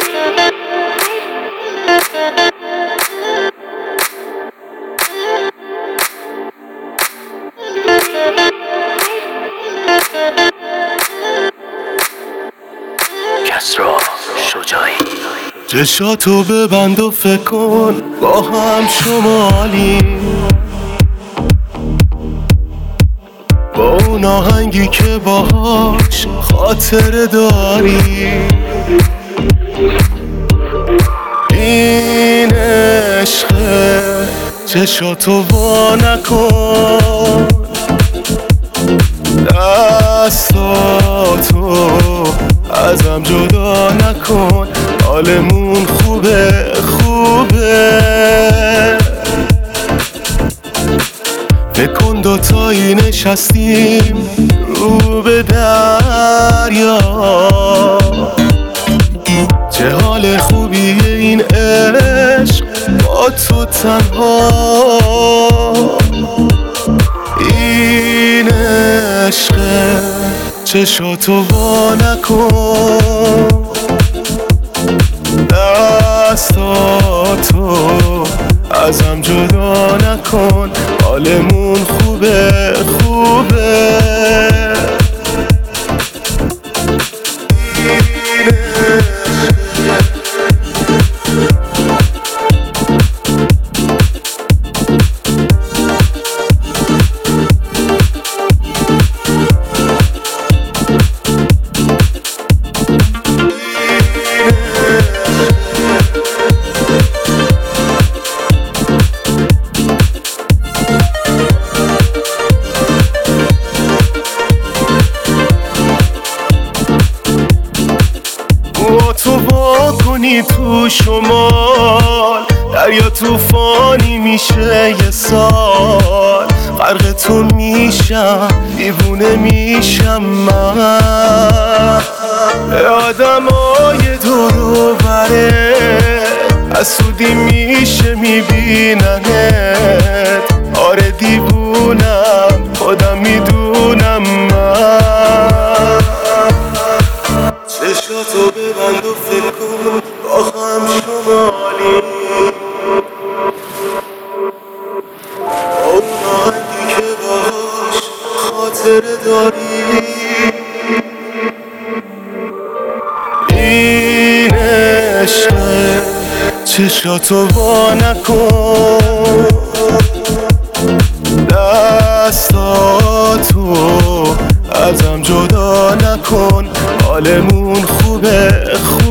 کسرا شجاعی چشاتو ببند و فکر کن با هم شمالی، با اون آهنگی که باهاش خاطره داری. این عشقه چشاتو وا نکن، دستاتو ازم جدا نکن، حالمون خوبه خوبه. بکن دوتایی نشستیم رو به دریا، چه حال خوبیه این عشق با تو تنها. این عشقه چشاتو وا نکن، دستاتو ازم جدا نکن، حالمون خوبه خوبه. تو با کنی تو شمال، دریا طوفانی میشه یه سال، غرقتون میشم دیوونه میشم من. آدمای دور و بره حسودی میشه میبیننت، آره دیوونم خودم میدونم من. چشاتو ببند و فکر کن با هم شمالی، با اون آهنگی که باهاش خاطره داری. این عشقه چشاتو وا نکن، دستاتو ازم جدا نکن، حالمون خوبه خوبه.